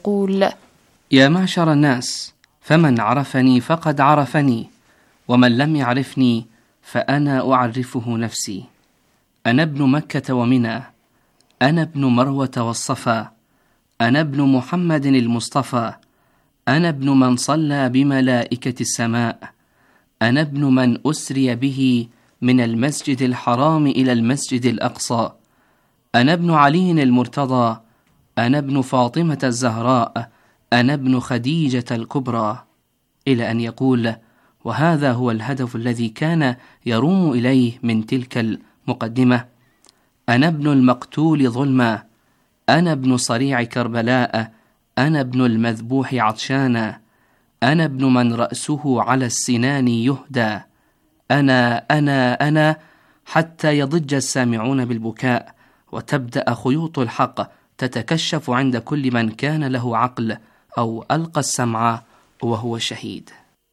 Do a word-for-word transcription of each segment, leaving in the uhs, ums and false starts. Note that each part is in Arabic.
يقول: يا معشر الناس، فمن عرفني فقد عرفني، ومن لم يعرفني فأنا أعرفه نفسي. أنا ابن مكة ومنى، أنا ابن مروة والصفا، أنا ابن محمد المصطفى، أنا ابن من صلى بملائكة السماء، أنا ابن من أسري به من المسجد الحرام إلى المسجد الأقصى، أنا ابن علي المرتضى، أنا ابن فاطمة الزهراء، أنا ابن خديجة الكبرى، إلى أن يقول: وهذا هو الهدف الذي كان يروم إليه من تلك المقدمة: أنا ابن المقتول ظلما، أنا ابن صريع كربلاء، أنا ابن المذبوح عطشانا، أنا ابن من رأسه على السنان يهدى، أنا أنا أنا حتى يضج السامعون بالبكاء، وتبدأ خيوط الحق تتكشف عند كل من كان له عقل أو ألقى السمع وهو شهيد.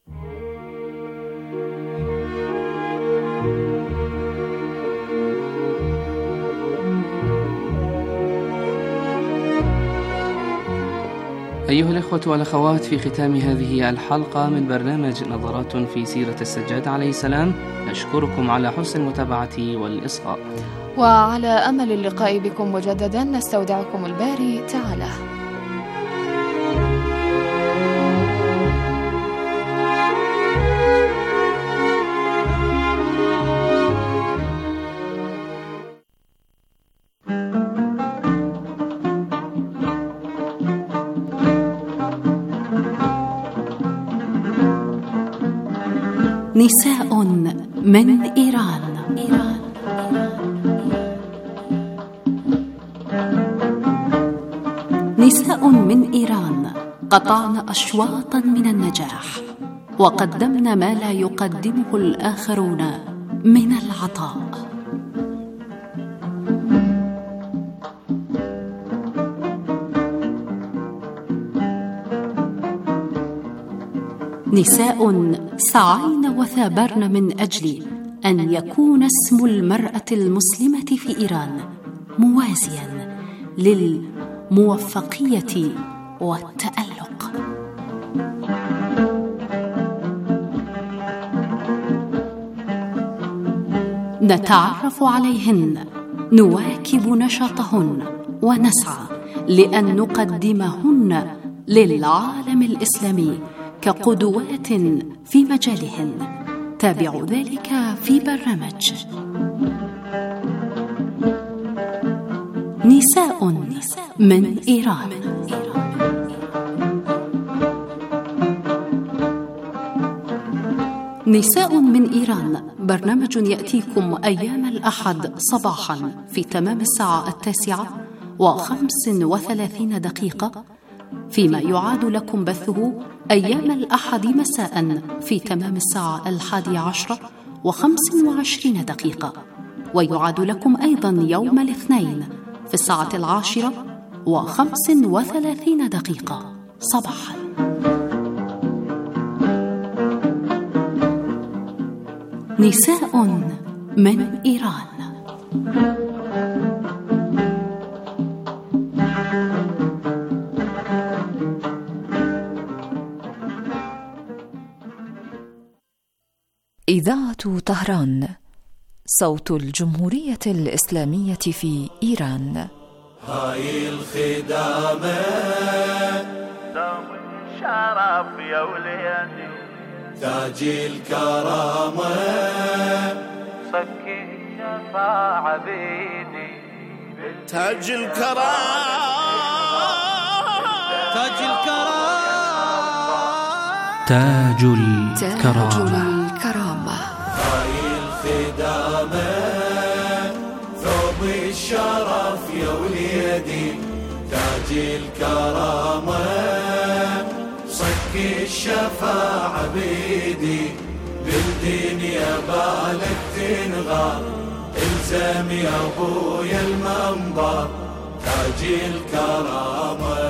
أيها الإخوة والأخوات، في ختام هذه الحلقة من برنامج نظرات في سيرة السجاد عليه السلام، نشكركم على حسن المتابعة والإصغاء، وعلى أمل اللقاء بكم مجددا نستودعكم الباري تعالى. نساء من إيران. نساء من إيران قطعن أشواطا من النجاح، وقدمن ما لا يقدمه الآخرون من العطاء. نساء سعين وثابرن من أجل أن يكون اسم المرأة المسلمة في إيران موازيا للموفقية والتألق. نتعرف عليهن، نواكب نشاطهن، ونسعى لأن نقدمهن للعالم الإسلامي كقدوات في مجالهن. تابعوا ذلك في برنامج نساء من إيران. نساء من إيران برنامج يأتيكم أيام الأحد صباحا في تمام الساعة التاسعة وخمس وثلاثين دقيقة، فيما يعاد لكم بثه أيام الأحد مساء في تمام الساعة الحادية عشرة وخمس وعشرين دقيقة، ويعاد لكم أيضا يوم الاثنين في الساعة العاشرة وخمس وثلاثين دقيقة صباحا. نساء من إيران. إذاعة طهران، صوت الجمهورية الإسلامية في إيران. هاي الخدامة دوم الشرف يا وليدي، تاج الكرامة صكي الشفاعة بيدي، تاج الكرامة تاج الكرامة تاج الكرامة. هاي الخدامة ثوب الشرف يا وليدي، تاج الكرامة صك الشفاعة بيدي، بالدنيا بالك تنغار، الزم يا ابويا المنبر، تاج الكرامة.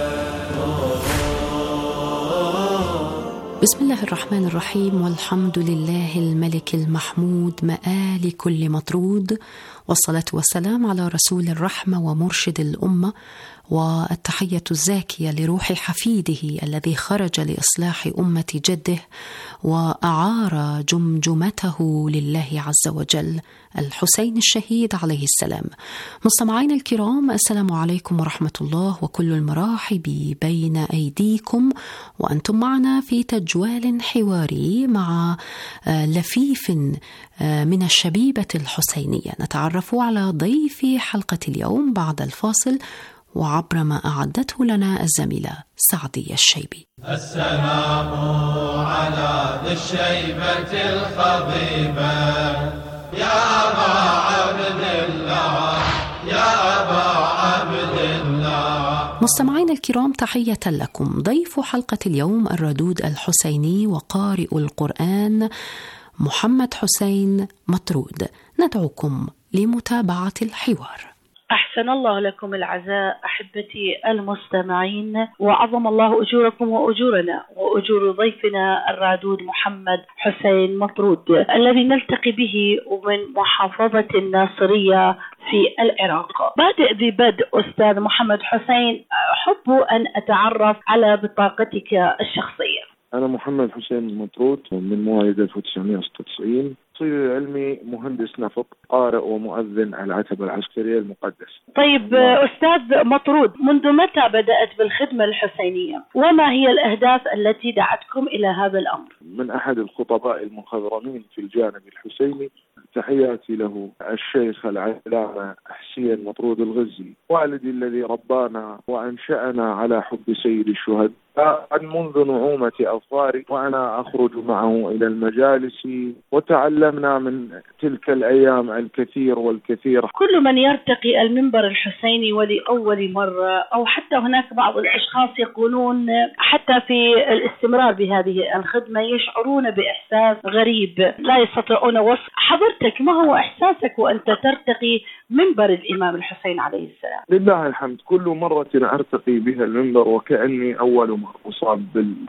بسم الله الرحمن الرحيم، والحمد لله الملك المحمود مآل كل مطرود، والصلاة والسلام على رسول الرحمة ومرشد الأمة والتحية الزاكية لروح حفيده الذي خرج لإصلاح أمة جده وأعار جمجمته لله عز وجل، الحسين الشهيد عليه السلام. مستمعين الكرام، السلام عليكم ورحمة الله، وكل المراحب بين أيديكم وأنتم معنا في تجوال حواري مع لفيف من الشبيبة الحسينية. نتعرف على ضيف حلقة اليوم بعد الفاصل وعبر ما أعدته لنا الزميلة سعدية الشيبي. السلام على ذي الشيبة الخضيبة يا أبا عبد الله، يا أبا عبد الله. مستمعين الكرام، تحية لكم. ضيف حلقة اليوم الردود الحسيني وقارئ القرآن محمد حسين مطرود. ندعوكم لمتابعة الحوار. أحسن الله لكم العزاء أحبتي المستمعين، وعظم الله أجوركم وأجورنا وأجور ضيفنا الرادود محمد حسين مطرود الذي نلتقي به من محافظة الناصرية في العراق. بادئ ذي بدء أستاذ محمد حسين، أحب أن أتعرف على بطاقتك الشخصية. أنا محمد حسين مطرود من مواليد ألف وتسعمائة وستة وتسعين، صيغ علمي مهندس نفط، قارئ ومؤذن على العتبة العسكرية المقدسة. طيب أستاذ مطرود، منذ متى بدأت بالخدمة الحسينية؟ وما هي الأهداف التي دعتكم إلى هذا الأمر؟ من أحد الخطباء المخضرمين في الجانب الحسيني، تحياتي له الشيخ العلامة حسين مطرود الغزي، والدي الذي ربانا وأنشأنا على حب سيد الشهداء منذ نعومة أظفاري، وأنا أخرج معه إلى المجالس، وتعلمنا من تلك الأيام الكثير والكثير. كل من يرتقي المنبر الحسيني ولأول مرة، أو حتى هناك بعض الأشخاص يقولون حتى في الاستمرار بهذه الخدمة يشعرون بإحساس غريب لا يستطيعون وصف. حضرتك ما هو إحساسك وأنت ترتقي منبر الإمام الحسين عليه السلام؟ لله الحمد، كل مرة أرتقي بها المنبر وكأني أول مرة أصاب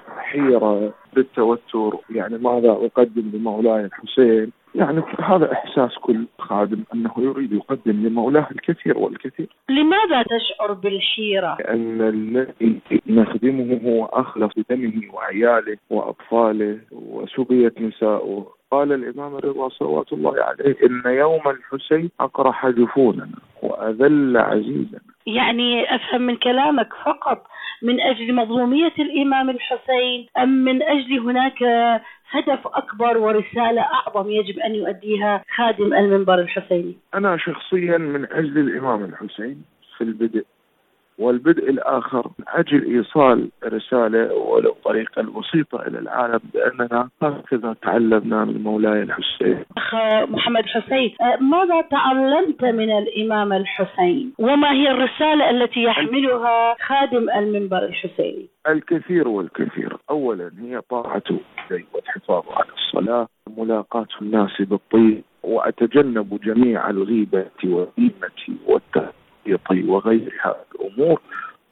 بالحيرة بالتوتر، يعني ماذا أقدم لمولاي الحسين؟ يعني هذا إحساس كل خادم أنه يريد يقدم لمولاه الكثير والكثير. لماذا تشعر بالحيرة؟ لأن الذي نخدمه هو أخلص دمه وعياله وأطفاله وسبية نسائه. قال الإمام الرضا صلوات الله عليه إن يوم الحسين أقرح جفوننا وأذل عزيزنا. يعني أفهم من كلامك فقط من أجل مظلومية الإمام الحسين، أم من أجل هناك هدف أكبر ورسالة أعظم يجب أن يؤديها خادم المنبر الحسيني؟ أنا شخصيا من أجل الإمام الحسين في البدء، والبدء الآخر من أجل إيصال رسالة ولو طريقة بسيطة إلى العالم بأننا هكذا تعلمنا من مولاي الحسين. أخ محمد حسين، ماذا تعلمت من الإمام الحسين؟ وما هي الرسالة التي يحملها خادم المنبر الحسيني؟ الكثير والكثير. أولا هي طاعته والحفاظ على الصلاة، ملاقاة الناس بالطيب، وأتجنب جميع الغيبة والنميمة والتهيط وغيرها الأمور،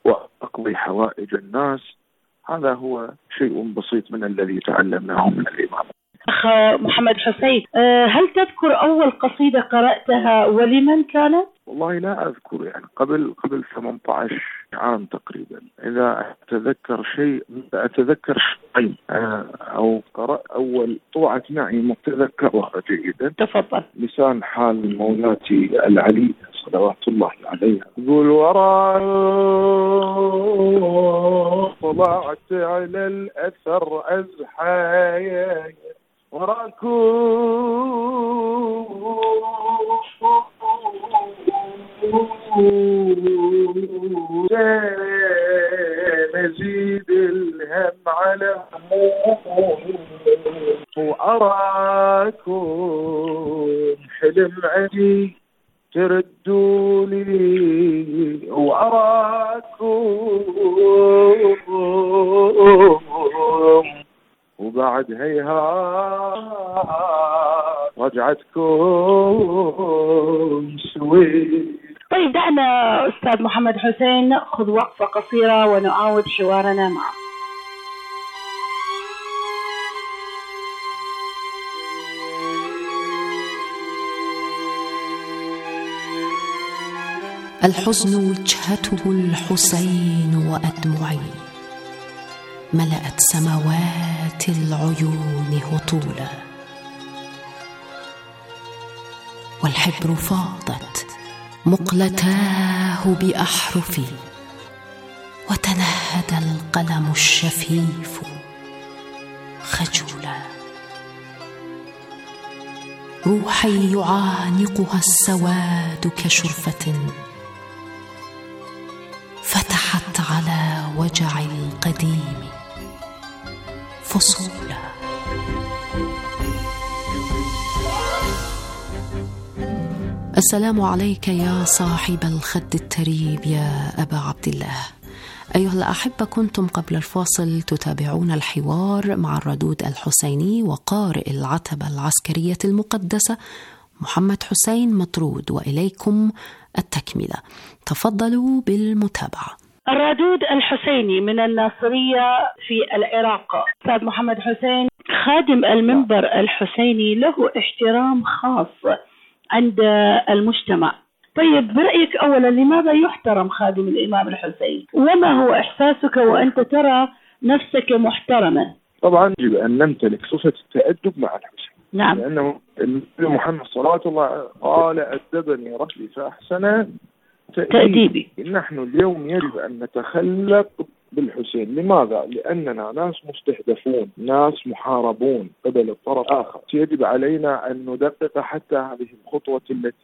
وأقضي حوائج الناس. هذا هو شيء بسيط من الذي تعلمناه من الإمام. أخ محمد حسين، هل تذكر أول قصيدة قرأتها ولمن كانت؟ والله لا أذكر، يعني قبل قبل ثمانية عشر عام تقريبا. إذا أتذكر شيء أتذكر شيء أو قرأت أول طوعة نعيم أتذكرها جيدا. تفضل. لسان حال مولاتي العلي صلوات الله عليها، يقول وراء طلعت على الأثر أزحايا وراكم نزيد الهم على هموم، وأراكم حلم عدي تردوني، وأراكم وبعد هيها رجعتكم سويت. طيب دعنا أستاذ محمد حسين نأخذ وقفة قصيرة ونعاود حوارنا معه. الحزن وجهته الحسين وأدمعي ملأت سماوات العيون هطولا، والحبر فاضت مقلتاه بأحرفي، وتنهد القلم الشفيف خجولا. روحي يعانقها السواد كشرفة فتحت على وجع القديم فصولا. السلام عليك يا صاحب الخد التريب يا أبا عبد الله. أيها الأحبة، كنتم قبل الفاصل تتابعون الحوار مع الردود الحسيني وقارئ العتبة العسكرية المقدسة محمد حسين مطرود، وإليكم التكملة. تفضلوا بالمتابعة. الردود الحسيني من الناصرية في العراق. أستاذ محمد حسين، خادم المنبر الحسيني له احترام خاص عند المجتمع. طيب، برأيك أولا لماذا يحترم خادم الإمام الحسين؟ وما هو إحساسك وأنت ترى نفسك محترما؟ طبعا يجب أن نمتلك صفة التأدب مع الحسين. نعم. لأنه النبي محمد صلى الله عليه وسلم قال: أدبني ربي فأحسن تأديبي. نحن اليوم يجب أن نتخلق بالحسين. لماذا؟ لأننا ناس مستهدفون، ناس محاربون قبل الطرف الآخر. يجب علينا أن ندقق حتى هذه الخطوة التي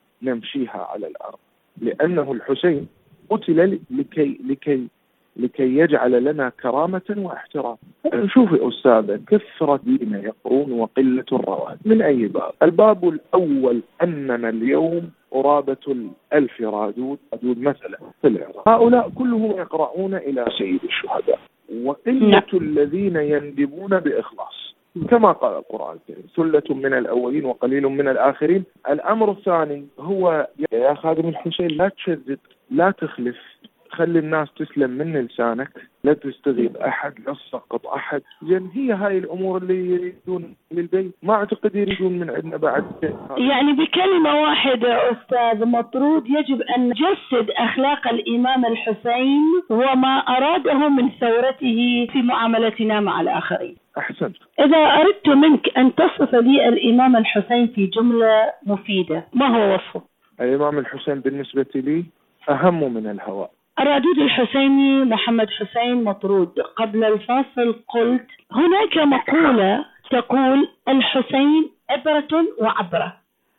نمشيها على الأرض، لأنه الحسين قتل لكي لكي لكي يجعل لنا كرامة واحترام. نشوف يا أستاذ، كثرة دين يقرون وقلة الرواد. من أي باب؟ الباب الأول أننا اليوم قرابة الألف رادود رادود مثلا في العراق، هؤلاء كلهم يقرؤون إلى سيد الشهداء، وقلة الذين يندبون بإخلاص كما قال القرآن الكريم: ثلة من الأولين وقليل من الآخرين. الأمر الثاني هو يا خادم الحسين، لا تشدد، لا تخلف، خلي الناس تسلم من لسانك، لا تستغيب أحد، لا تسقط أحد. زين، هي هاي الأمور اللي يريدون للبيت، ما أعتقد يريدون من عندنا بعد. يعني بكلمة واحدة أستاذ مطرود، يجب أن نجسد أخلاق الإمام الحسين وما أراده من ثورته في معاملتنا مع الآخرين. أحسنت. إذا أردت منك أن تصف لي الإمام الحسين في جملة مفيدة، ما هو وصفه؟ الإمام الحسين بالنسبة لي أهم من الهواء. الردود الحسيني محمد حسين مطرود، قبل الفاصل قلت هناك مقولة تقول: الحسين عبرة وعبرة.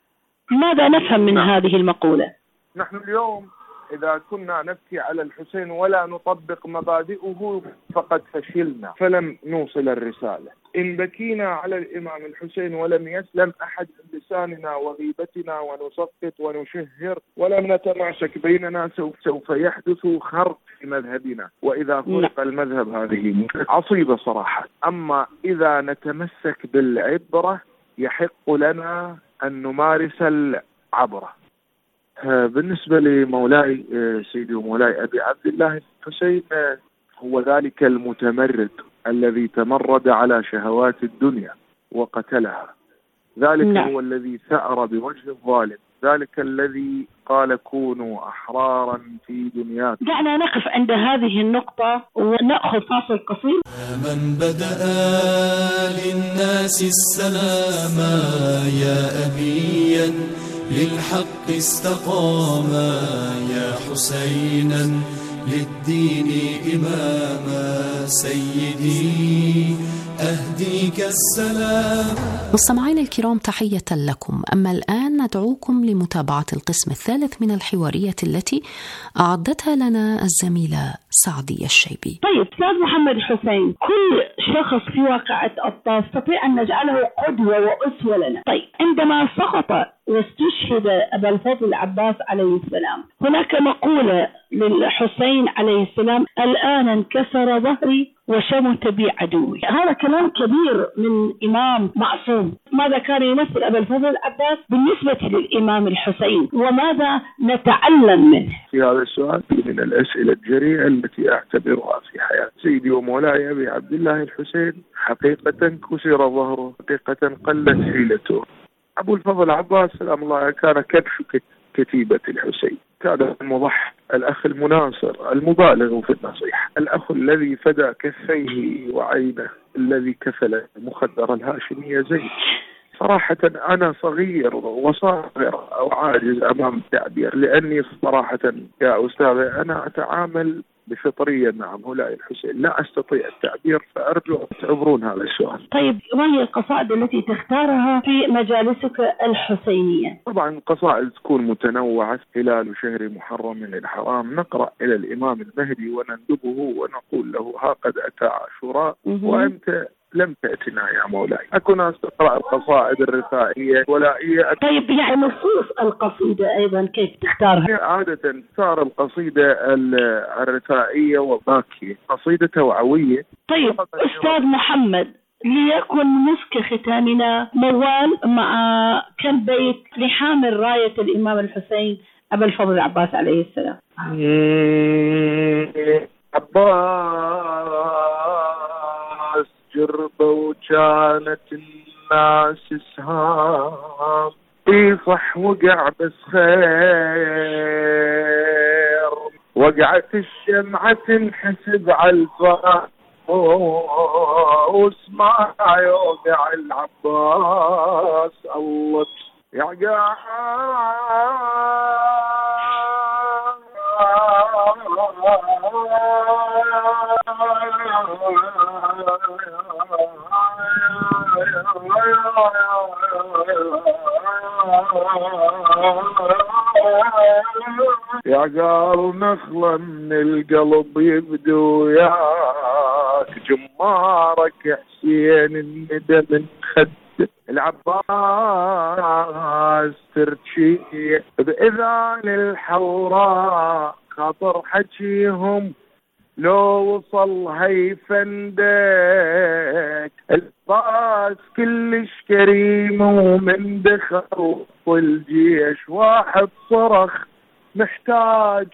ماذا نفهم من هذه المقولة؟ نحن اليوم إذا كنا نبكي على الحسين ولا نطبق مبادئه فقد فشلنا، فلم نوصل الرسالة. إن بكينا على الإمام الحسين ولم يسلم أحد من لساننا وغيبتنا ونسقط ونشهر ولم نتماسك بيننا، سوف, سوف يحدث خرق في مذهبنا، وإذا فرق المذهب هذه عصيبة صراحة. أما إذا نتمسك بالعبرة يحق لنا أن نمارس العبرة. بالنسبة لمولاي سيدي ومولاي أبي عبد الله الحسين، هو ذلك المتمرد الذي تمرد على شهوات الدنيا وقتلها، ذلك لا. هو الذي ثأر بوجه الظالم، ذلك الذي قال: كونوا أحرارا في دنياكم. دعنا نقف عند هذه النقطة ونأخذ فاصل قصير. من بدأ للناس السلام يا أبيا للحق استقاما، يا حسينا للدين إماما، سيدي أهديك السلام. مستمعين الكرام، تحية لكم. أما الآن ندعوكم لمتابعة القسم الثالث من الحوارية التي أعدتها لنا الزميلة سعدية الشيبي. طيب أستاذ محمد حسين، كل شخص في واقعة الطاس نستطيع أن نجعله قدوة وأسوة لنا. طيب، عندما سقط واستشهد أبا الفضل العباس عليه السلام، هناك مقولة للحسين عليه السلام: الآن انكسر ظهري وشمت بي عدوي. هذا كلام كبير من إمام معصوم. ماذا كان يمثل أبا الفضل العباس بالنسبة للإمام الحسين، وماذا نتعلم منه؟ في هذا السؤال من الأسئلة الجريئة التي أعتبرها في حياة سيدي ومولاي أبي عبد الله الحسين. حقيقة كسر ظهره، حقيقة قلت حيلته. أبو الفضل العباس سلام الله كان كبش كتيبة الحسين، كان المضحي، الأخ المناصر المبالغ في النصيحة، الأخ الذي فدى كفيه وعينه، الذي كفل مخدر الهاشمية زيد. صراحة أنا صغير وصاغر أو عاجز أمام التعبير، لأني صراحة يا أستاذ أنا أتعامل بفطرية مع مولاي الحسين، لا أستطيع التعبير، فأرجو أن تعبرون هذا السؤال. طيب، ما هي القصائد التي تختارها في مجالسك الحسينية؟ طبعا القصائد تكون متنوعة. هلال شهر محرم الحرام نقرأ إلى الإمام المهدي ونندبه ونقول له ها قد أتى عاشوراء وأنت لم تأتنا يا مولاي. أكون أقرأ القصائد الرثائية ولائية. طيب، يعني نصوص القصيدة أيضا كيف تختارها؟ عادة تختار القصيدة الرثائية والباكية، قصيدة توعوية. طيب أستاذ محمد، ليكن مسك ختامنا موال مع كم بيت لحامل راية الإمام الحسين أبا الفضل العباس عليه السلام. عباس جربة وكانت الناس سهام، يصح وقع بس خير، وقعت الشمعة تنحسب على الفراق واسمع يوقع العباس الله يعقع يا قال نخلة من القلب يبدو ياك، جمارك حسين الندى من خد العباس ترشي بإذان الحوراء، خاطر حكيهم لو وصل هي فندك، العباس كلش كريم ومن دخل الجيش واحد صرخ محتاج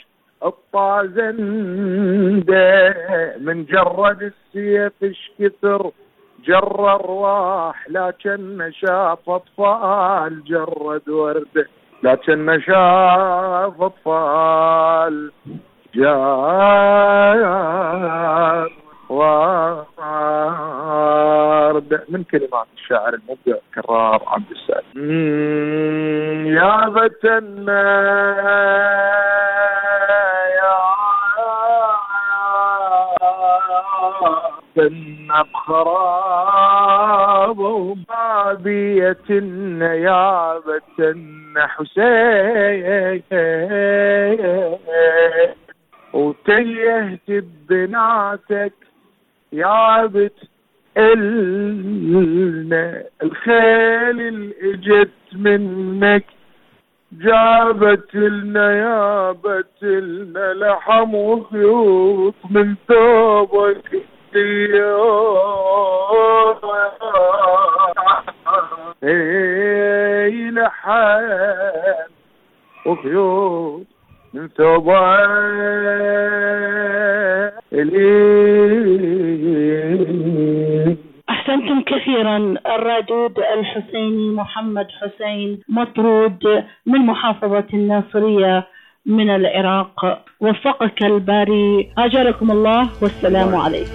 الطازندة، من جرد السيف اش كثر جر الرواح، لكن شاف اطفال جرد ورده، لكن شاف اطفال جار ورد. من كلمات الشاعر المبدع كرار عبد السلام. يا بتنا يا بتنا بخراب وبابية يا بتنا حسين، وتيهت ببناتك يا بت إلنا، الخيل اللي اجت منك جابت لنا يا بت لنا لحم وخيوط من ثوبك اي لحم وخيوط من ثوبك. أحسنتم كثيرا. الرادود الحسيني محمد حسين مطرود من محافظة الناصرية من العراق، وفقك الباري، أجركم الله، والسلام عليكم.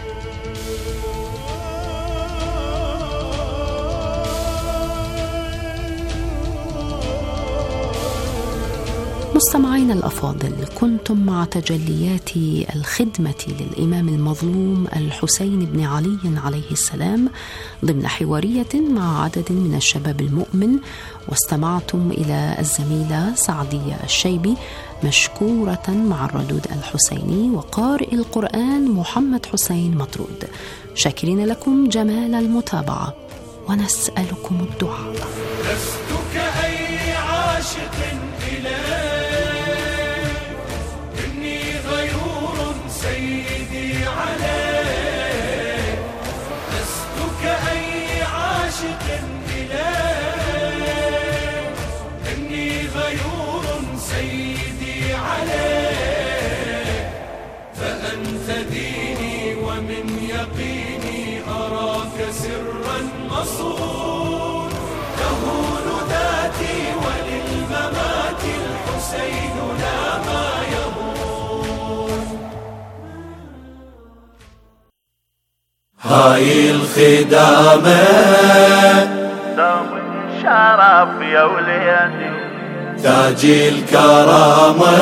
مستمعينا الأفاضل، كنتم مع تجليات الخدمة للإمام المظلوم الحسين بن علي عليه السلام ضمن حوارية مع عدد من الشباب المؤمن، واستمعتم إلى الزميلة سعدية الشيبي مشكورة مع الردود الحسيني وقارئ القرآن محمد حسين مطرود. شاكرين لكم جمال المتابعة ونسألكم الدعاء. لست كأي عاشق إليه، إني غيور سيدي عليه، لست كأي عاشق إليه، إني غيور سيدي عليه، فأنت ديني ومن يقيني أراك سرا مصون، تهون ذاتي وللممات الحسين لا هاي الخدامة دوم الشرف يا وليدي، تاج الكرامة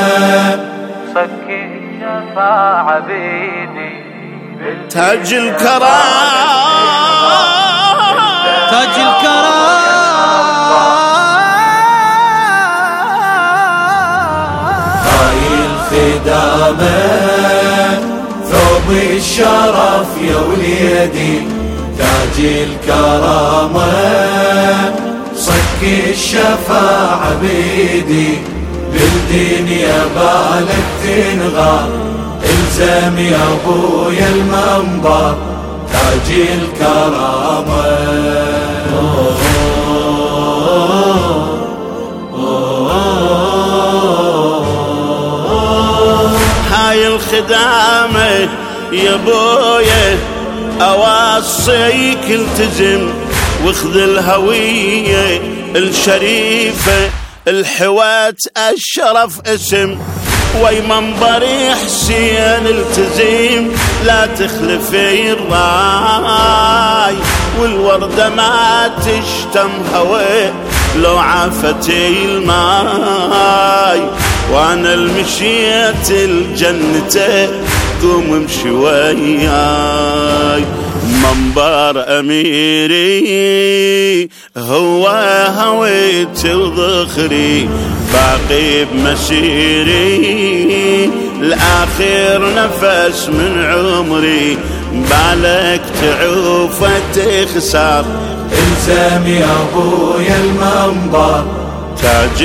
صكي الشفاعة بيدي، تاج الكرامة تاج الكرامة هاي الخدامة ثوب الشرف يا وليدي، تاج الكرامة صك الشفاعة بيدي، بالدنيا بالك تنغى الزم يا ابويا المنبر، تاج الكرامة. هاي الخدامة يا بويا أوصيك التزم واخذ الهوية الشريفة، الحوات الشرف اسم وي منبري حسين التزم، لا تخلفي الراي والوردة ما تشتم هوي لو عافتي الماي، وانا المشيت الجنة قوم امشي وياي، منبر اميري هو هويتي وذخري، باقي بمسيري لاخر نفس من عمري، بالك تعوف تخسر الزم يا ابويا المنبر، تاج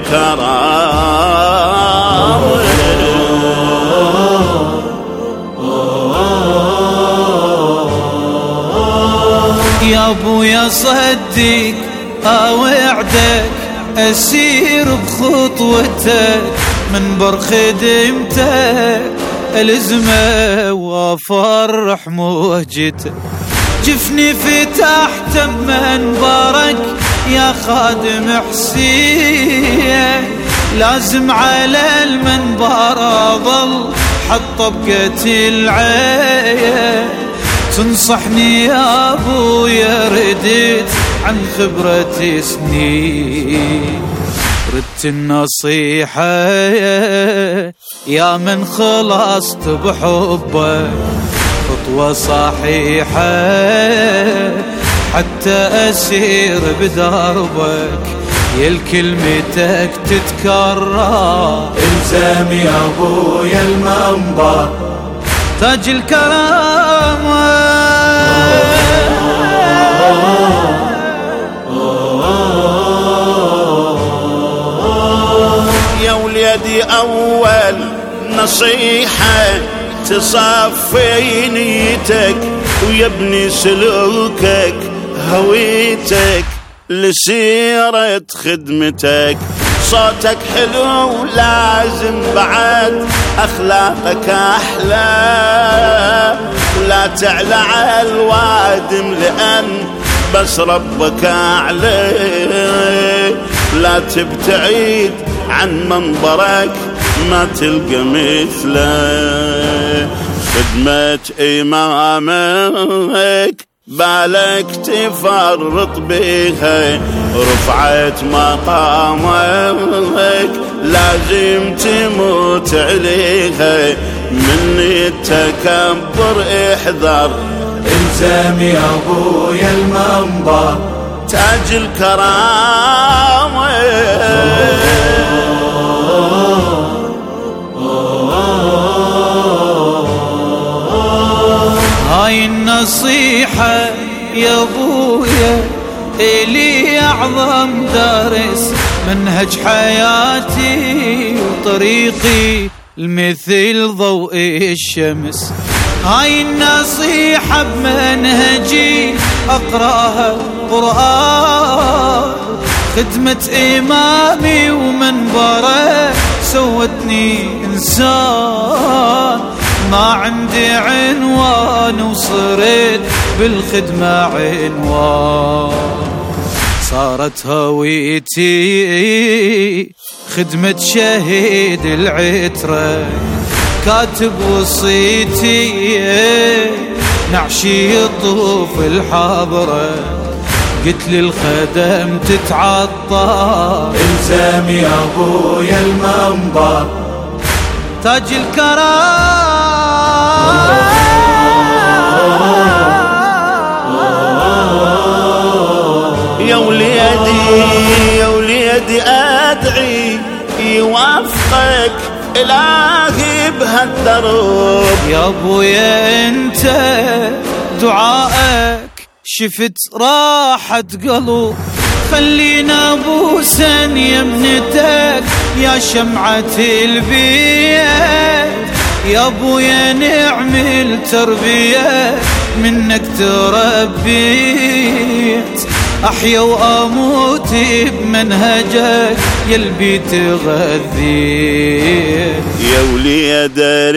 الكرامة. يا ابويا صدق اوعدك اسير بخطوتك، منبر خدمتك الزمه وافرح موجتك، جفني فتحت منبرك يا خادم حسين، لازم على المنبر اظل حط طبقة العين، تنصحني يا ابويا رديت عن خبرتي سنين، ردت النصيحة يا من خلصت بحبك، خطوة صحيحة حتى أسير بدربك، يا الكلمتك تتكرر الزم يا ابويا المنبر، تاج الكرامة. يا وليدي أول نصيحة تصفي نيتك ويبني سلوكك هويتك لسيرة خدمتك، صوتك حلو لازم بعد أخلاقك أحلى، ولا تعلى على الوادم لأن بس ربك أعلى، لا تبتعد عن منبرك ما تلقى مثله، خدمة إمامك بالك تفرط بها، رفعت مقامك لازم تموت عليها، من التكبر احذر الزم يا ابويا المنبر، تاج الكرامة. هاي النصيحة يا ابويا إلي أعظم دارس، منهج حياتي وطريقي المثل ضوء الشمس، هاي النصيحة بمنهجي أقرأها قرآن، خدمة إمامي ومنبره سوتني إنسان، ما عندي عنوان وصرت بالخدمة عنوان، صارت هويتي خدمة شهيد العترة، كاتب وصيتي نعشي يطوف الحاضرة. قلت للخدم تتعطى الزم يا ابويا المنبر تاج الكرام. يا وليدي يا وليدي ادعي يوفقك الهي بهالدرب. يا ابويا انت دعائك شفت راحة قلب. خلينا بوسا يمنتك يا شمعة البيت. يا ابويا نعمل تربية منك تربيت. احيا واموت بمنهجك يلبي تغذيت. يا وليد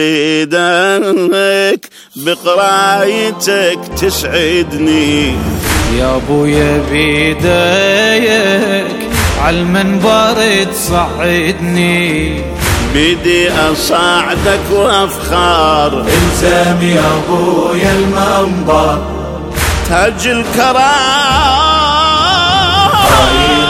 اريدك بقرايتك تسعدني. يا ابويا بيديك عالمنبر تصعدني. بدي اصعدك وافخار. الزم يا ابويا المنبر تاج الكرام. طاير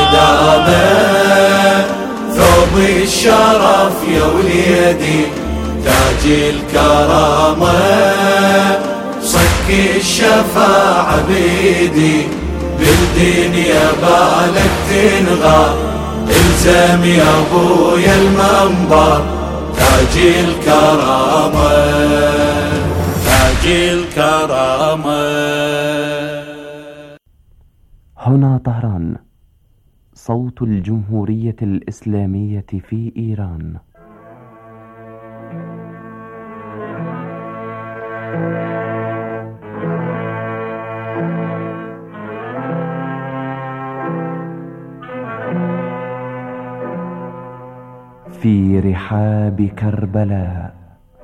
خدامك ثوب الشرف يا وليدي. تاج الكرامة صك الشفاعة بيدي. بالدنيا بالك تنغى. الزم يا ابويا المنبر تاج الكرامة تاج الكرامة. هنا طهران، صوت الجمهورية الإسلامية في إيران. في رحاب كربلاء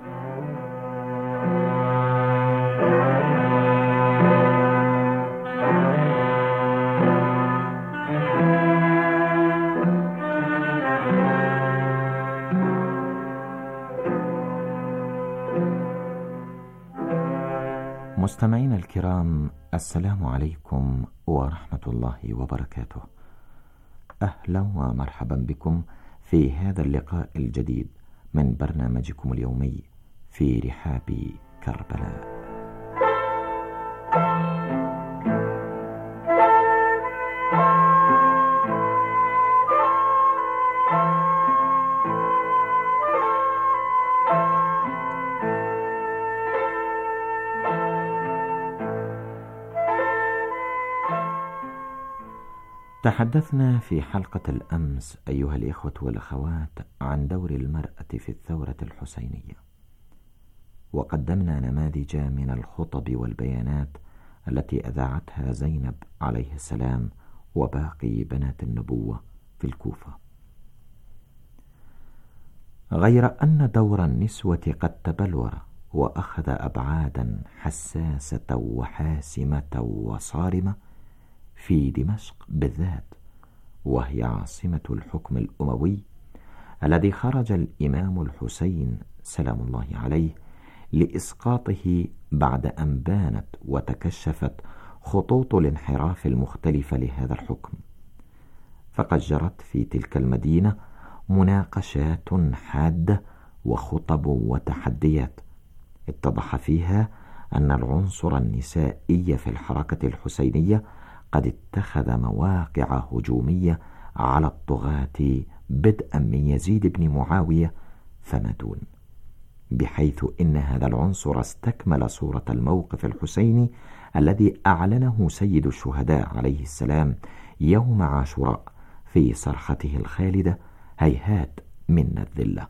مستمعينا الكرام، السلام عليكم ورحمة الله وبركاته. أهلا ومرحبا بكم في هذا اللقاء الجديد من برنامجكم اليومي في رحاب كربلاء. تحدثنا في حلقة الأمس أيها الإخوة والأخوات عن دور المرأة في الثورة الحسينية، وقدمنا نماذج من الخطب والبيانات التي أذاعتها زينب عليه السلام وباقي بنات النبوة في الكوفة. غير أن دور النسوة قد تبلور وأخذ أبعادا حساسة وحاسمة وصارمة في دمشق بالذات، وهي عاصمة الحكم الأموي الذي خرج الإمام الحسين سلام الله عليه لإسقاطه بعد أن بانت وتكشفت خطوط الانحراف المختلفة لهذا الحكم. فقد جرت في تلك المدينة مناقشات حادة وخطب وتحديات اتضح فيها أن العنصر النسائي في الحركة الحسينية قد اتخذ مواقع هجومية على الطغاة بدءا من يزيد بن معاوية فما دون، بحيث إن هذا العنصر استكمل صورة الموقف الحسيني الذي أعلنه سيد الشهداء عليه السلام يوم عاشوراء في صرخته الخالدة: هيهات منا الذلة.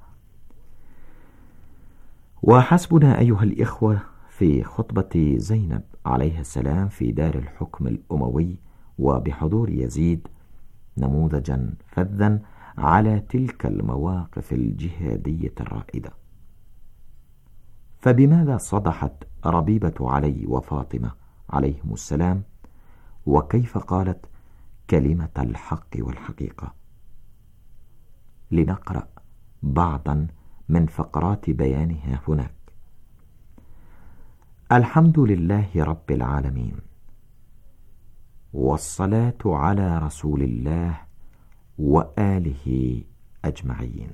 وحسبنا أيها الإخوة في خطبة زينب عليه السلام في دار الحكم الأموي وبحضور يزيد نموذجا فذا على تلك المواقف الجهادية الرائدة. فبماذا صدحت ربيبة علي وفاطمة عليهم السلام، وكيف قالت كلمة الحق والحقيقة؟ لنقرأ بعضا من فقرات بيانها هناك. الحمد لله رب العالمين، والصلاة على رسول الله وآله أجمعين.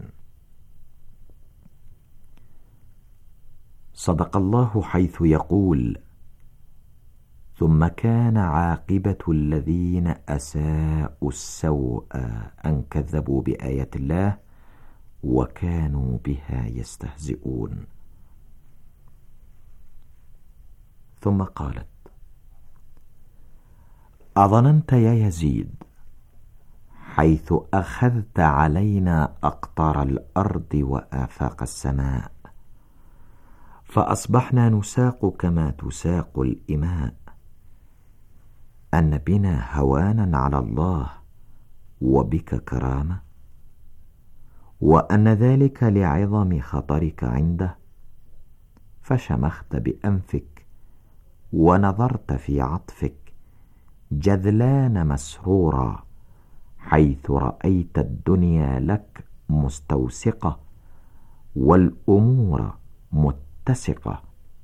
صدق الله حيث يقول: ثم كان عاقبة الذين أساءوا السوء أن كذبوا بآيات الله وكانوا بها يستهزئون. ثم قالت: أظننت يا يزيد حيث أخذت علينا أقطار الأرض وآفاق السماء، فأصبحنا نساق كما تساق الإماء، أن بنا هوانا على الله وبك كرامة، وأن ذلك لعظم خطرك عنده، فشمخت بأنفك ونظرت في عطفك جذلان مسرورا، حيث رأيت الدنيا لك مستوسقة والأمور متسقة.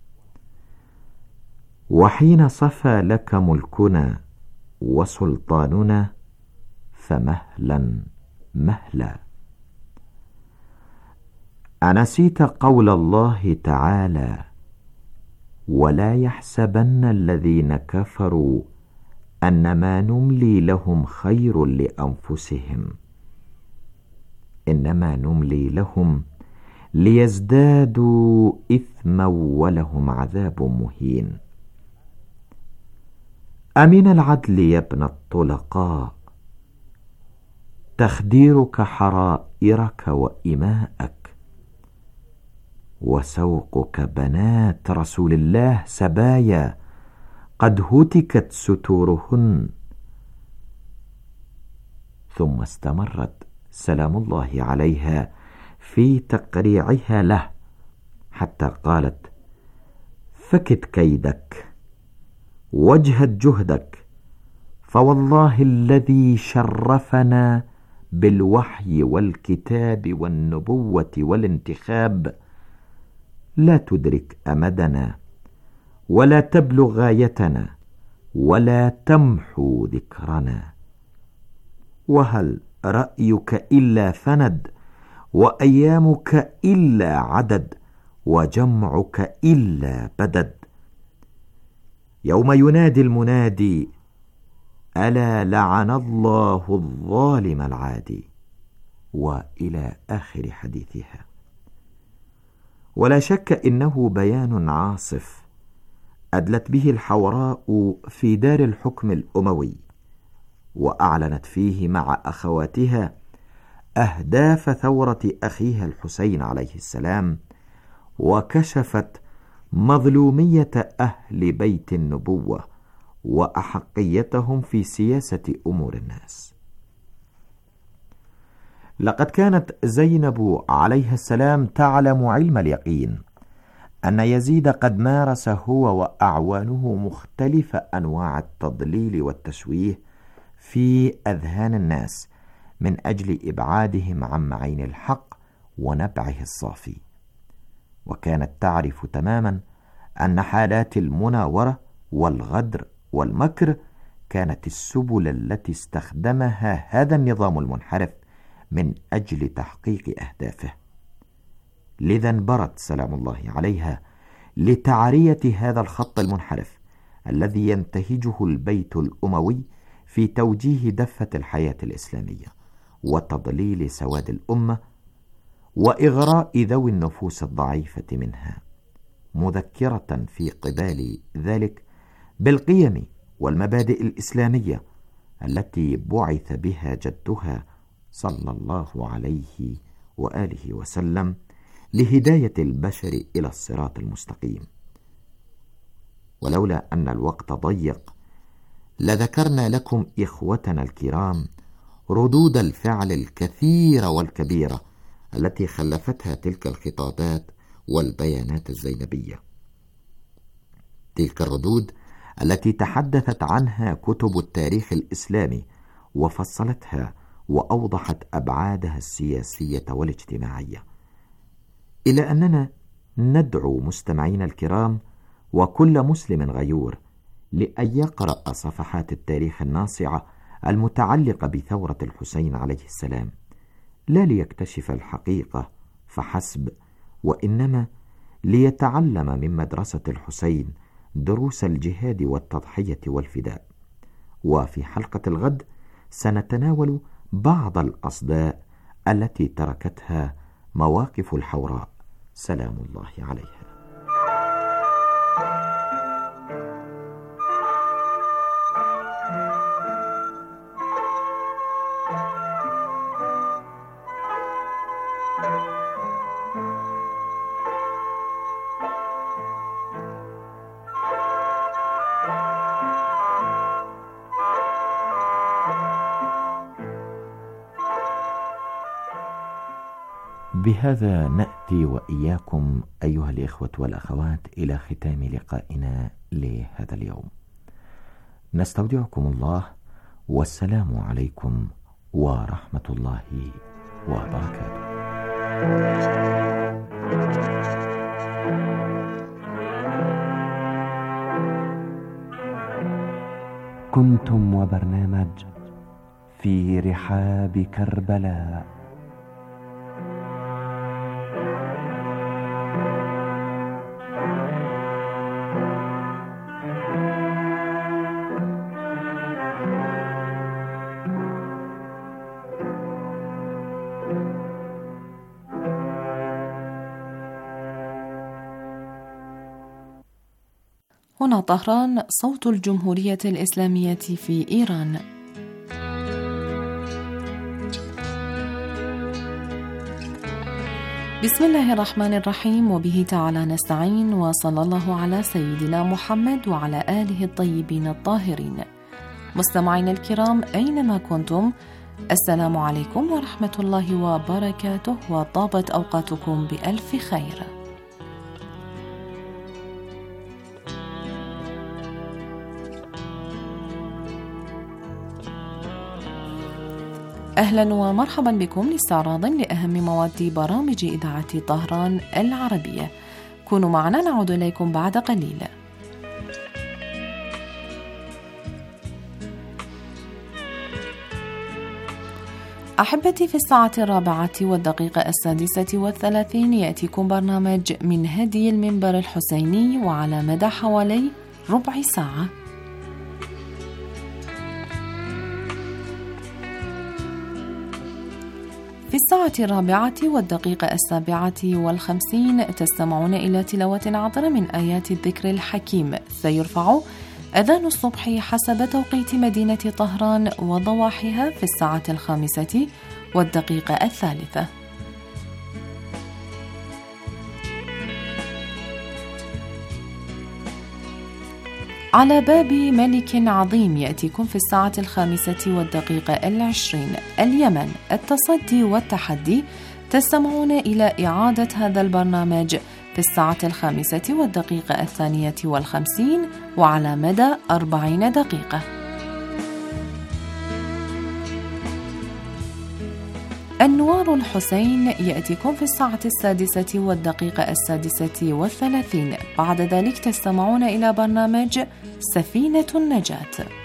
وحين صفى لك ملكنا وسلطاننا فمهلا مهلا. أنسيت قول الله تعالى: ولا يحسبن الذين كفروا أنما نملي لهم خير لأنفسهم، إنما نملي لهم ليزدادوا إثما ولهم عذاب مهين. أمن العدل يا ابن الطلقاء تخديرك حرائرك وإماءك، وسوقك بنات رسول الله سبايا قد هتكت ستورهن. ثم استمرت سلام الله عليها في تقريعها له حتى قالت: فكت كيدك واجهد جهدك، فوالله الذي شرفنا بالوحي والكتاب والنبوة والانتخاب لا تدرك أمدنا ولا تبلغ غايتنا ولا تمحو ذكرنا. وهل رأيك إلا فند، وأيامك إلا عدد، وجمعك إلا بدد. يوم ينادي المنادي: ألا لعن الله الظالم العادي، وإلى آخر حديثها. ولا شك إنه بيان عاصف أدلت به الحوراء في دار الحكم الأموي، وأعلنت فيه مع أخواتها أهداف ثورة أخيها الحسين عليه السلام، وكشفت مظلومية أهل بيت النبوة وأحقيتهم في سياسة أمور الناس. لقد كانت زينب عليها السلام تعلم علم اليقين أن يزيد قد مارس هو وأعوانه مختلف أنواع التضليل والتشويه في أذهان الناس من أجل إبعادهم عن معين الحق ونبعه الصافي. وكانت تعرف تماما أن حالات المناورة والغدر والمكر كانت السبل التي استخدمها هذا النظام المنحرف من أجل تحقيق أهدافه. لذا انبرت سلام الله عليها لتعرية هذا الخط المنحرف الذي ينتهجه البيت الأموي في توجيه دفة الحياة الإسلامية وتضليل سواد الأمة وإغراء ذوي النفوس الضعيفة منها، مذكرة في قبال ذلك بالقيم والمبادئ الإسلامية التي بعث بها جدها صلى الله عليه وآله وسلم لهداية البشر إلى الصراط المستقيم. ولولا أن الوقت ضيق لذكرنا لكم إخوتنا الكرام ردود الفعل الكثيرة والكبيرة التي خلفتها تلك الخطابات والبيانات الزينبية، تلك الردود التي تحدثت عنها كتب التاريخ الإسلامي وفصلتها وأوضحت أبعادها السياسية والاجتماعية، إلى أننا ندعو مستمعين الكرام وكل مسلم غيور لأن يقرأ صفحات التاريخ الناصعة المتعلقة بثورة الحسين عليه السلام، لا ليكتشف الحقيقة فحسب، وإنما ليتعلم من مدرسة الحسين دروس الجهاد والتضحية والفداء. وفي حلقة الغد سنتناول بعض الأصداء التي تركتها مواقف الحوراء سلام الله عليها. بهذا نأتي وإياكم أيها الإخوة والأخوات إلى ختام لقائنا لهذا اليوم. نستودعكم الله، والسلام عليكم ورحمة الله وبركاته. كنتم وبرنامج في رحاب كربلاء. هنا طهران، صوت الجمهورية الإسلامية في إيران. بسم الله الرحمن الرحيم، وبه تعالى نستعين، وصلى الله على سيدنا محمد وعلى آله الطيبين الطاهرين. مستمعينا الكرام أينما كنتم، السلام عليكم ورحمة الله وبركاته، وطابت أوقاتكم بألف خير. أهلا ومرحبا بكم لاستعراض لأهم مواد برامج إذاعة طهران العربية. كونوا معنا، نعود إليكم بعد قليل. أحبتي، في الساعة الرابعة والدقيقة السادسة والثلاثين يأتيكم برنامج من هدي المنبر الحسيني، وعلى مدى حوالي ربع ساعة. في الساعة الرابعة والدقيقة السابعة والخمسين تستمعون إلى تلاوة عطرة من آيات الذكر الحكيم. سيرفع أذان الصبح حسب توقيت مدينة طهران وضواحيها في الساعة الخامسة والدقيقة الثالثة. على باب ملك عظيم يأتيكم في الساعة الخامسة والدقيقة العشرين. اليمن، التصدي والتحدي. تستمعون إلى إعادة هذا البرنامج في الساعة الخامسة والدقيقة الثانية والخمسين وعلى مدى أربعين دقيقة. أنوار الحسين يأتيكم في الساعة السادسة والدقيقة السادسة والثلاثين. بعد ذلك تستمعون إلى برنامج سفينة النجاة.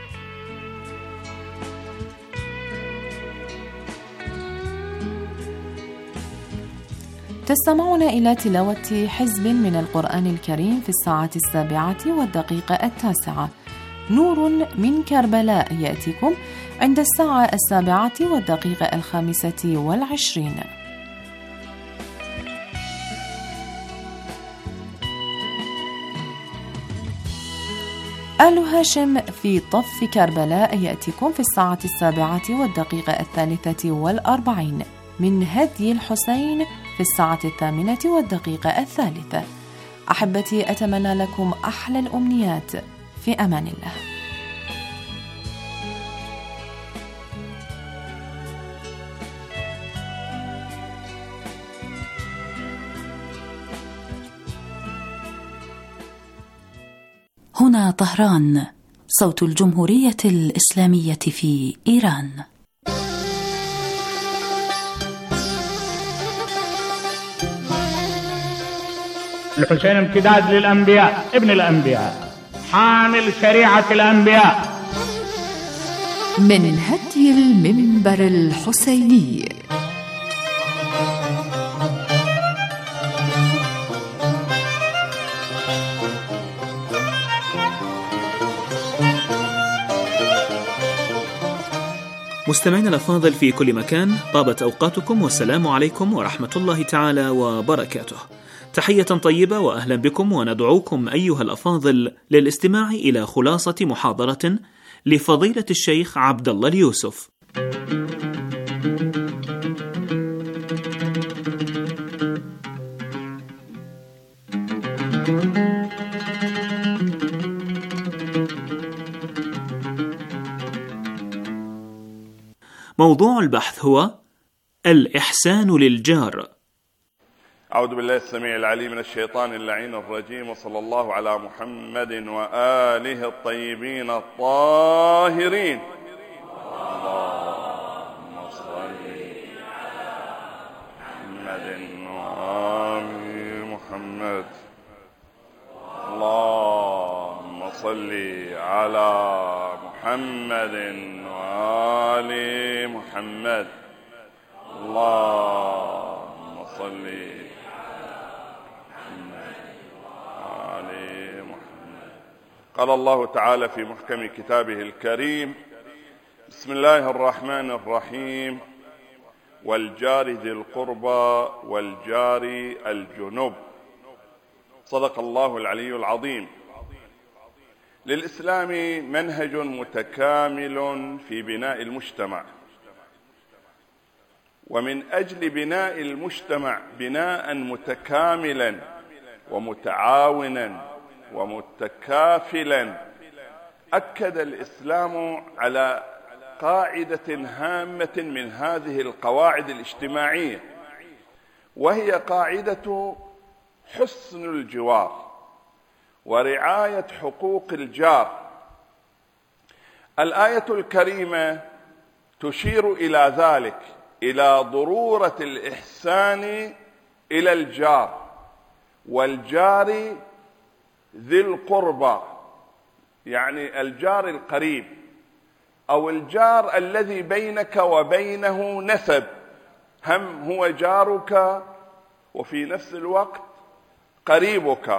تستمعون إلى تلاوة حزب من القرآن الكريم في الساعة السابعة والدقيقة التاسعة. نور من كربلاء يأتيكم عند الساعة السابعة والدقيقة الخامسة والعشرين. آل هاشم في طف كربلاء يأتيكم في الساعة السابعة والدقيقة الثالثة والأربعين. من هدي الحسين في الساعة الثامنة والدقيقة الثالثة. أحبتي، أتمنى لكم أحلى الأمنيات، في أمان الله. هنا طهران، صوت الجمهورية الإسلامية في إيران. الحسين امتداد للأنبياء، ابن الأنبياء، حامل شريعة الأنبياء. من هدي المنبر الحسيني. مستمعينا الأفاضل في كل مكان، طابت أوقاتكم والسلام عليكم ورحمة الله تعالى وبركاته. تحية طيبة وأهلا بكم، وندعوكم أيها الأفاضل للاستماع إلى خلاصة محاضرة لفضيلة الشيخ عبد الله اليوسف. موضوع البحث هو الإحسان للجار. أعوذ بالله السميع العليم من الشيطان اللعين الرجيم، وصلى الله على محمد وآله الطيبين الطاهرين. اللهم صل على محمد وآل محمد. اللهم صل على محمد وآل محمد. اللهم صل قال الله تعالى في محكم كتابه الكريم: بسم الله الرحمن الرحيم، والجار ذي القربى والجار الجنب. صدق الله العلي العظيم. للإسلام منهج متكامل في بناء المجتمع، ومن أجل بناء المجتمع بناء متكاملا ومتعاونا ومتكافلا، أكد الإسلام على قاعدة هامة من هذه القواعد الاجتماعية، وهي قاعدة حسن الجوار ورعاية حقوق الجار. الآية الكريمة تشير إلى ذلك، إلى ضرورة الإحسان إلى الجار، والجار ذي القربى، يعني الجار القريب أو الجار الذي بينك وبينه نسب، هم هو جارك وفي نفس الوقت قريبك.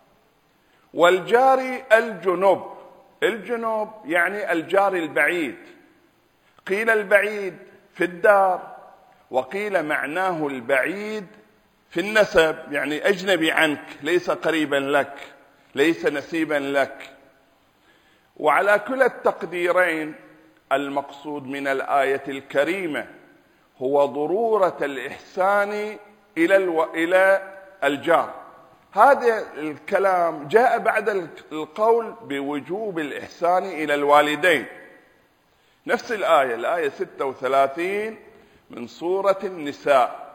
والجار الجنب، الجنب يعني الجار البعيد، قيل البعيد في الدار، وقيل معناه البعيد في النسب، يعني أجنبي عنك، ليس قريبا لك، ليس نسيبا لك. وعلى كلا التقديرين المقصود من الآية الكريمة هو ضرورة الإحسان إلى الو... إلى الجار. هذا الكلام جاء بعد القول بوجوب الإحسان إلى الوالدين. نفس الآية، الآية ستة وثلاثين من سورة النساء.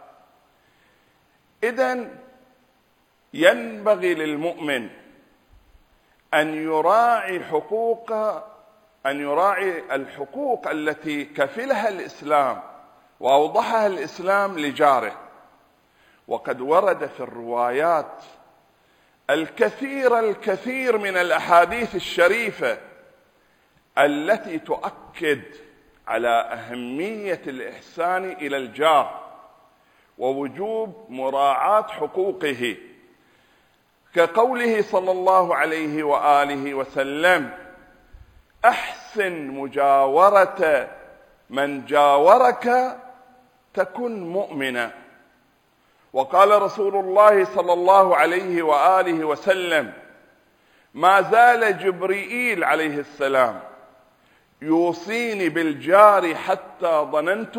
إذن ينبغي للمؤمن أن يراعي حقوق أن يراعي الحقوق التي كفلها الإسلام وأوضحها الإسلام لجاره. وقد ورد في الروايات الكثير الكثير من الأحاديث الشريفة التي تؤكد على أهمية الإحسان إلى الجار ووجوب مراعاة حقوقه، كقوله صلى الله عليه وآله وسلم: أحسن مجاورة من جاورك تكن مؤمنا. وقال رسول الله صلى الله عليه وآله وسلم: ما زال جبريل عليه السلام يوصيني بالجار حتى ظننت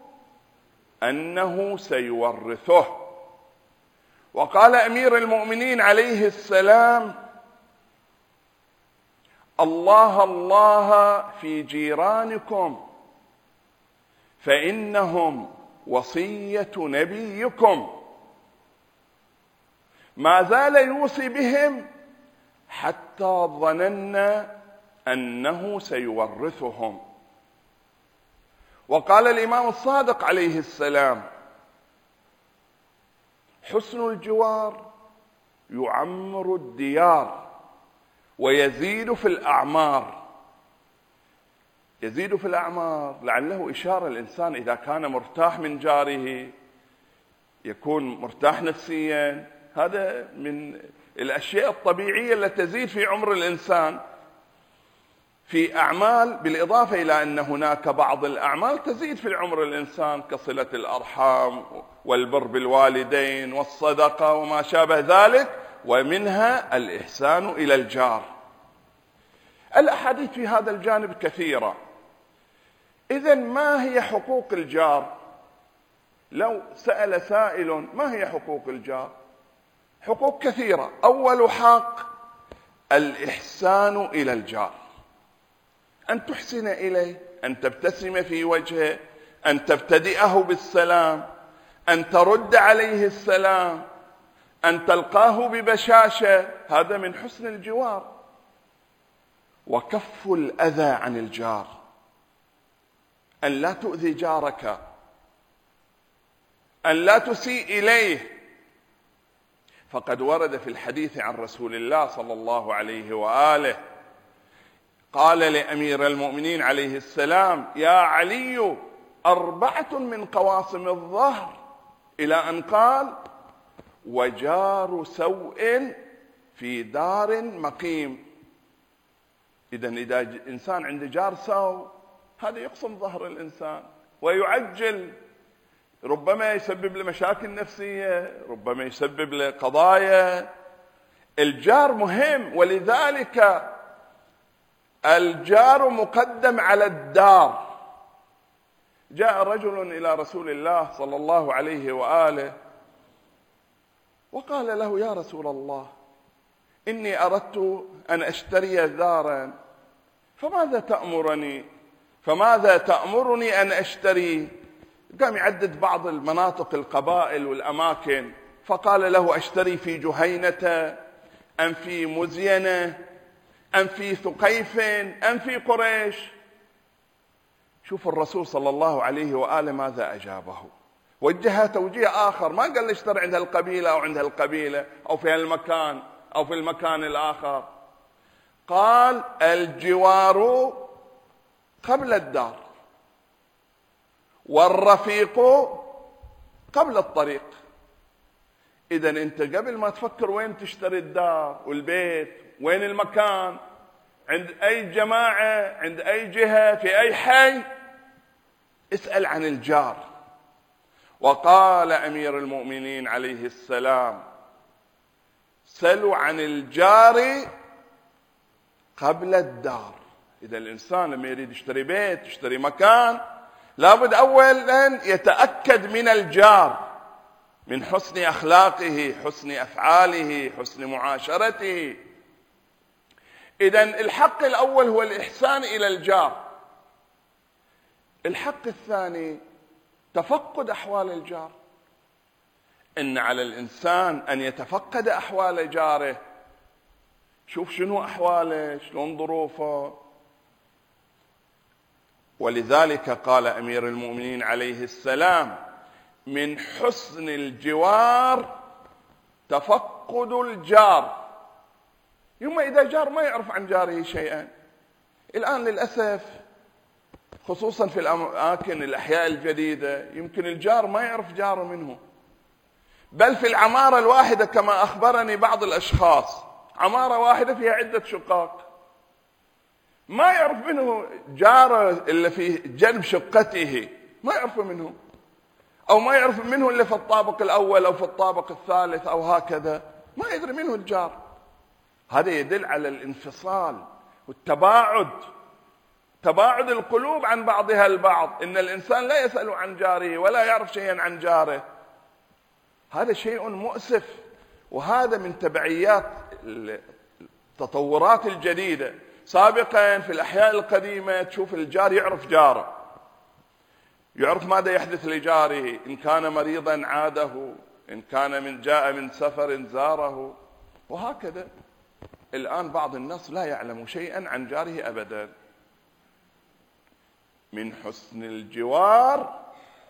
أنه سيورثه. وقال أمير المؤمنين عليه السلام: الله الله في جيرانكم فإنهم وصية نبيكم. ما زال يوصي بهم حتى ظننا أنه سيورثهم. وقال الإمام الصادق عليه السلام: حسن الجوار يعمر الديار ويزيد في الأعمار. يزيد في الأعمار لعله إشارة الإنسان إذا كان مرتاح من جاره يكون مرتاح نفسيا. هذا من الأشياء الطبيعية التي تزيد في عمر الإنسان في أعمال، بالإضافة إلى أن هناك بعض الأعمال تزيد في عمر الإنسان كصلة الأرحام والبر بالوالدين والصدقة وما شابه ذلك، ومنها الإحسان إلى الجار. الأحاديث في هذا الجانب كثيرة. إذن ما هي حقوق الجار؟ لو سأل سائل ما هي حقوق الجار؟ حقوق كثيرة. أول حق الإحسان إلى الجار، أن تحسن إليه، أن تبتسم في وجهه، أن تبتدئه بالسلام، أن ترد عليه السلام، أن تلقاه ببشاشة. هذا من حسن الجوار. وكف الأذى عن الجار، أن لا تؤذي جارك، أن لا تسيء إليه. فقد ورد في الحديث عن رسول الله صلى الله عليه وآله قال لأمير المؤمنين عليه السلام: يا علي، أربعة من قواصم الظهر، إلى أن قال: وجار سوء في دار مقيم. إذن إذا إنسان عنده جار سوء هذا يقسم ظهر الإنسان ويعجل، ربما يسبب له مشاكل نفسية، ربما يسبب له قضايا. الجار مهم، ولذلك الجار مقدم على الدار. جاء رجل إلى رسول الله صلى الله عليه وآله وقال له: يا رسول الله، إني أردت أن أشتري دارا، فماذا تأمرني فماذا تأمرني أن أشتري؟ قام يعدد بعض المناطق، القبائل والأماكن، فقال له: أشتري في جهينة أم في مزينة أم في ثقيف أم في قريش؟ شوف الرسول صلى الله عليه وآله ماذا أجابه. وجهها توجيه آخر، ما قال اشتري عند القبيلة أو عند القبيلة أو في المكان أو في المكان الآخر. قال: الجوار قبل الدار، والرفيق قبل الطريق. إذن أنت قبل ما تفكر وين تشتري الدار والبيت، وين المكان، عند أي جماعة، عند أي جهة، في أي حي، اسأل عن الجار. وقال أمير المؤمنين عليه السلام: سلوا عن الجار قبل الدار. إذا الإنسان لما يريد يشتري بيت، يشتري مكان، لابد أولا يتأكد من الجار، من حسن أخلاقه، حسن أفعاله، حسن معاشرته. إذن الحق الأول هو الإحسان إلى الجار. الحق الثاني تفقد أحوال الجار. إن على الإنسان أن يتفقد أحوال جاره، شوف شنو أحواله، شلون ظروفه. ولذلك قال أمير المؤمنين عليه السلام: من حسن الجوار تفقد الجار. يوم إذا جار ما يعرف عن جاره شيئا. الآن للأسف خصوصا في الأماكن الأحياء الجديدة يمكن الجار ما يعرف جاره منه، بل في العمارة الواحدة كما أخبرني بعض الأشخاص، عمارة واحدة فيها عدة شقق، ما يعرف منه جاره اللي في جنب شقته، ما يعرف منه، أو ما يعرف منه اللي في الطابق الأول أو في الطابق الثالث أو هكذا، ما يدري منه الجار. هذا يدل على الانفصال والتباعد، تباعد القلوب عن بعضها البعض. إن الإنسان لا يسأل عن جاره ولا يعرف شيئا عن جاره. هذا شيء مؤسف، وهذا من تبعيات التطورات الجديدة. سابقا في الأحياء القديمة تشوف الجار يعرف جاره، يعرف ماذا يحدث لجاره، إن كان مريضا عاده، إن كان من جاء من سفر زاره، وهكذا. الآن بعض الناس لا يعلم شيئا عن جاره أبدا. من حسن الجوار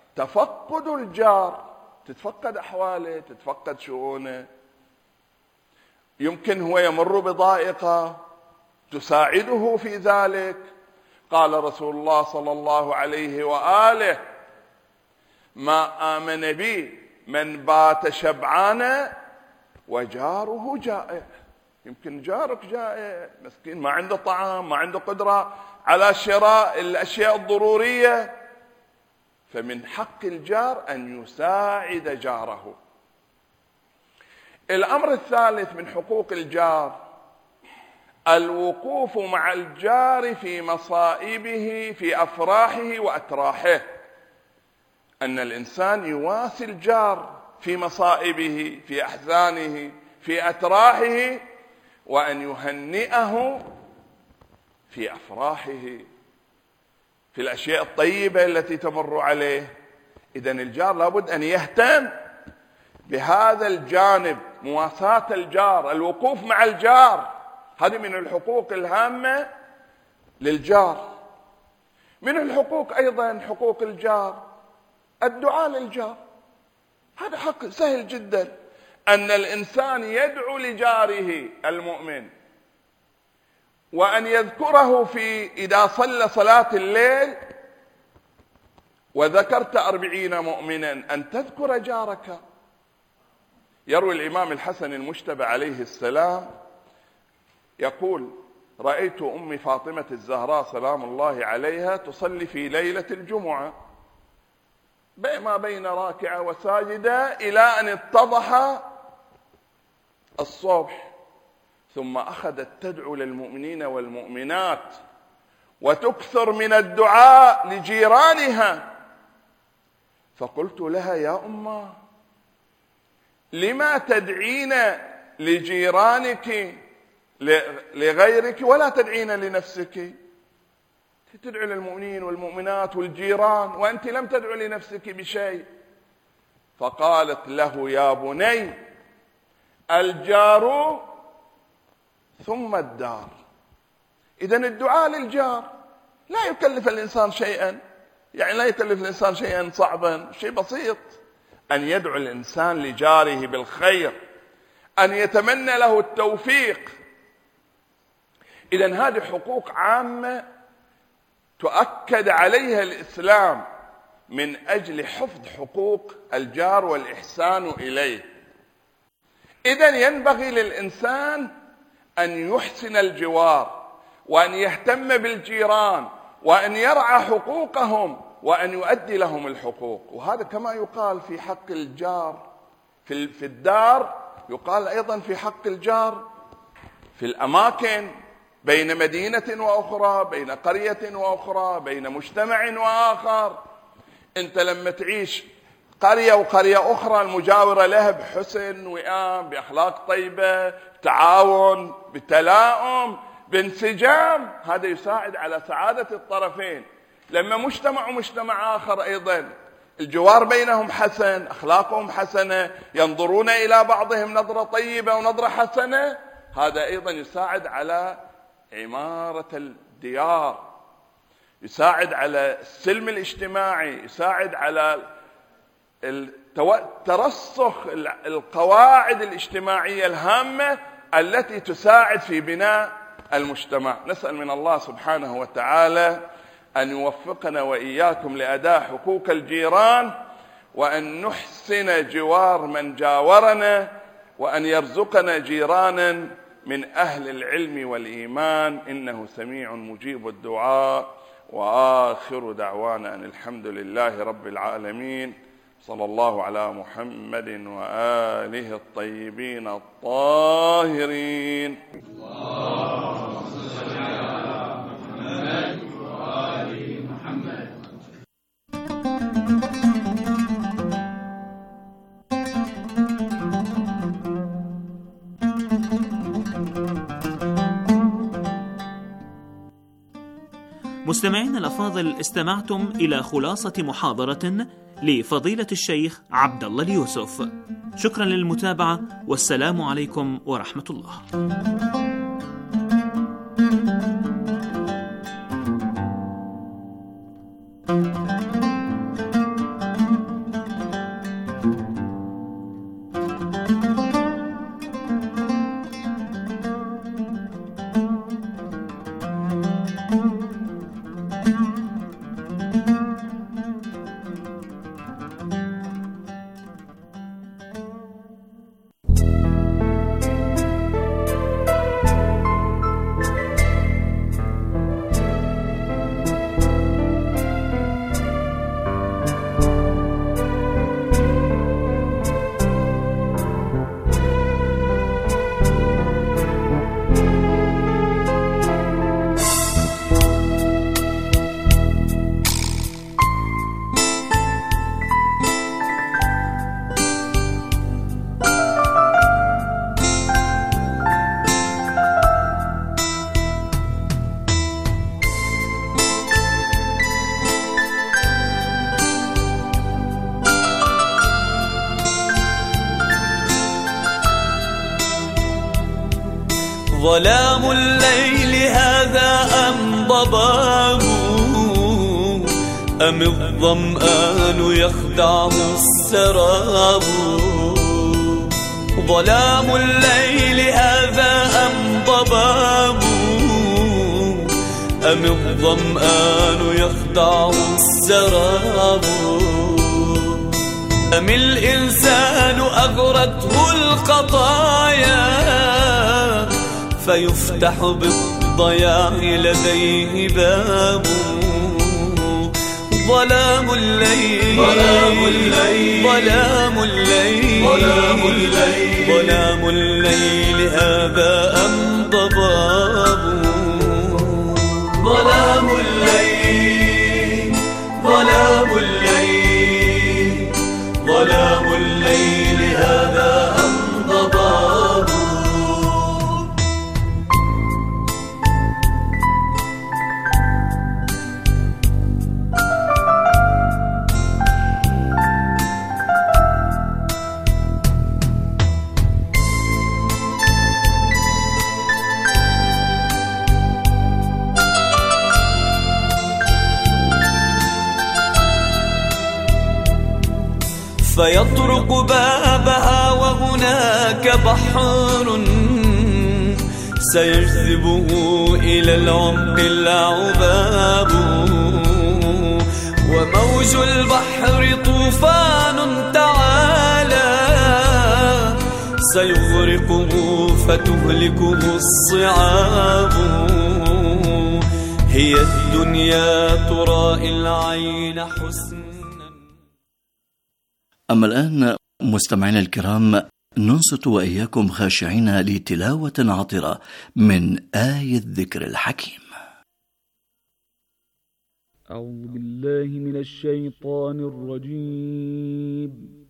تفقد الجار، تتفقد أحواله، تتفقد شؤونه. يمكن هو يمر بضائقة تساعده في ذلك. قال رسول الله صلى الله عليه وآله: ما آمن بي من بات شبعانا وجاره جائع. يمكن جارك جائع مسكين، ما عنده طعام، ما عنده قدرة على شراء الأشياء الضرورية، فمن حق الجار أن يساعد جاره. الأمر الثالث من حقوق الجار الوقوف مع الجار في مصائبه، في أفراحه وأتراحه. أن الإنسان يواسي الجار في مصائبه، في أحزانه، في أتراحه، وأن يهنئه في أفراحه، في الأشياء الطيبة التي تمر عليه. إذن الجار لابد أن يهتم بهذا الجانب، مواساة الجار، الوقوف مع الجار. هذه من الحقوق الهامة للجار. من الحقوق أيضا حقوق الجار الدعاء للجار. هذا حق سهل جدا، أن الإنسان يدعو لجاره المؤمن، وأن يذكره في إذا صلى صلاة الليل وذكرت أربعين مؤمنا أن تذكر جارك. يروي الإمام الحسن المجتبى عليه السلام يقول: رأيت أمي فاطمة الزهراء سلام الله عليها تصلي في ليلة الجمعة ما بين راكعة وساجدة إلى أن اتضح الصبح، ثم أخذت تدعو للمؤمنين والمؤمنات وتكثر من الدعاء لجيرانها. فقلت لها: يا أمه، لما تدعين لجيرانك لغيرك ولا تدعين لنفسك؟ تدعو للمؤمنين والمؤمنات والجيران وأنت لم تدعو لنفسك بشيء. فقالت له: يا بني، الجار ثم الدار. إذن الدعاء للجار لا يكلف الإنسان شيئا، يعني لا يكلف الإنسان شيئا صعبا، شيء بسيط، أن يدعو الإنسان لجاره بالخير، أن يتمنى له التوفيق. إذن هذه حقوق عامة تؤكد عليها الإسلام من أجل حفظ حقوق الجار والإحسان إليه. إذن ينبغي للإنسان أن يحسن الجوار، وأن يهتم بالجيران، وأن يرعى حقوقهم، وأن يؤدي لهم الحقوق. وهذا كما يقال في حق الجار في الدار، يقال أيضا في حق الجار في الأماكن، بين مدينة وأخرى، بين قرية وأخرى، بين مجتمع وآخر. أنت لما تعيش قرية وقرية أخرى المجاورة لها بحسن وئام، بأخلاق طيبة، تعاون، بتلاؤم، بانسجام، هذا يساعد على سعادة الطرفين. لما مجتمع ومجتمع آخر أيضا الجوار بينهم حسن، أخلاقهم حسنة، ينظرون إلى بعضهم نظرة طيبة ونظرة حسنة، هذا أيضا يساعد على عمارة الديار، يساعد على السلم الاجتماعي، يساعد على ترسخ القواعد الاجتماعية الهامة التي تساعد في بناء المجتمع. نسأل من الله سبحانه وتعالى أن يوفقنا وإياكم لأداء حقوق الجيران، وأن نحسن جوار من جاورنا، وأن يرزقنا جيرانا من أهل العلم والإيمان، إنه سميع مجيب الدعاء. وآخر دعوانا أن الحمد لله رب العالمين، صلى الله على محمد وآله الطيبين الطاهرين. اللهم صل على محمد وآل محمد. مستمعين الأفاضل، استمعتم إلى خلاصة محاضرة لفضيلة الشيخ عبد الله اليوسف. شكرا للمتابعة، والسلام عليكم ورحمة الله. ظلام الليل هذا أم ضباب، أم الظمآن يخدعه السراب. ظلام الليل هذا أم ضباب، أم الظمآن يخدعه السراب. أم الإنسان أغرته الخطايا، فيفتح بالضياع لديه باب. ظلام الليل ظلام الليل ظلام الليل ظلام الليل ظلام الليل هذا أم ضباب. ظلام الليل ظلام الليل ظلام الليل هذا أم ضباب. فيطرق بابها وهناك بحر سيجذبه إلى العمق العباب. وموج البحر طوفان تعالى سيغرقه فتهلكه الصعاب. هي الدنيا ترائي العين حسنا. أما الآن مستمعينا الكرام ننصت وإياكم خاشعين لتلاوة عطرة من آية الذكر الحكيم. أعوذ بالله من الشيطان الرجيم.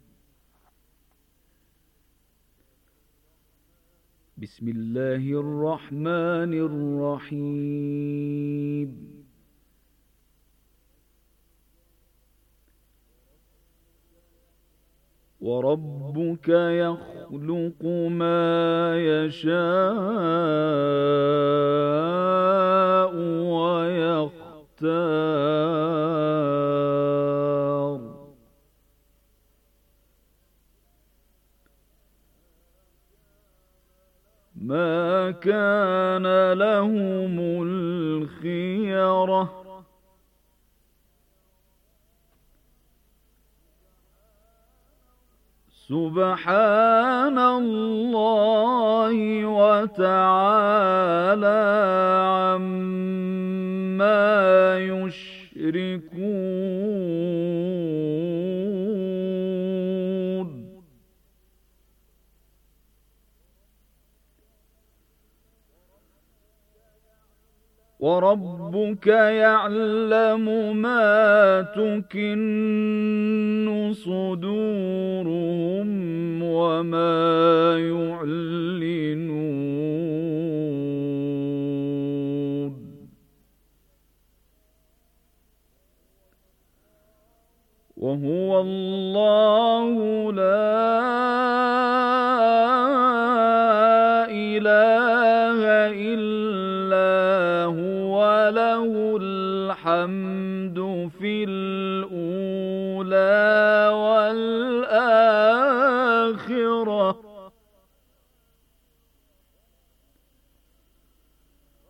بسم الله الرحمن الرحيم. وربك يخلق ما يشاء ويختار. ما كان لهم الخيرة سبحان الله وتعالى عما يشركون. وربك يعلم ما تكن صدورهم وما يعلنون. وهو الله لا إله إلا هو له الحمد في الأولى